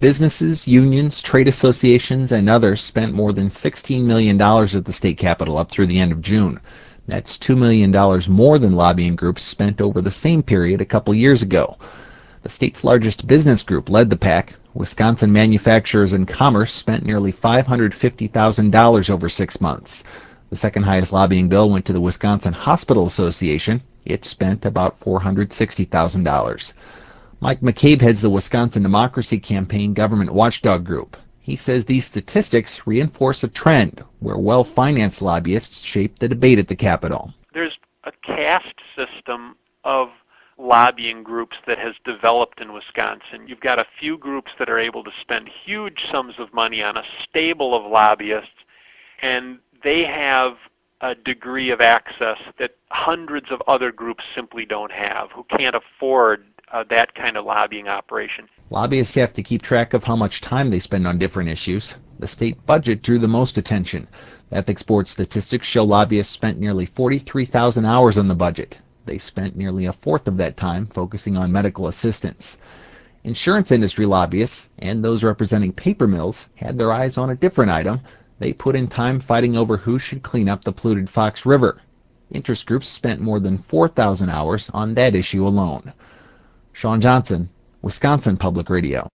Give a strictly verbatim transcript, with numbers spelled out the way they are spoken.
Businesses, unions, trade associations, and others spent more than sixteen million dollars at the state capitol up through the end of June. That's two million dollars more than lobbying groups spent over the same period a couple years ago. The state's largest business group led the pack. Wisconsin Manufacturers and Commerce spent nearly five hundred fifty thousand dollars over six months. The second highest lobbying bill went to the Wisconsin Hospital Association. It spent about four hundred sixty thousand dollars. Mike McCabe heads the Wisconsin Democracy Campaign Government Watchdog Group. He says these statistics reinforce a trend where well-financed lobbyists shape the debate at the Capitol. There's a caste system of lobbying groups that has developed in Wisconsin. You've got a few groups that are able to spend huge sums of money on a stable of lobbyists, and they have a degree of access that hundreds of other groups simply don't have, who can't afford uh, that kind of lobbying operation. Lobbyists have to keep track of how much time they spend on different issues. The state budget drew the most attention. The Ethics Board statistics show lobbyists spent nearly forty-three thousand hours on the budget. They spent nearly a fourth of that time focusing on medical assistance. Insurance industry lobbyists and those representing paper mills had their eyes on a different item. They put in time fighting over who should clean up the polluted Fox River. Interest groups spent more than four thousand hours on that issue alone. Sean Johnson, Wisconsin Public Radio.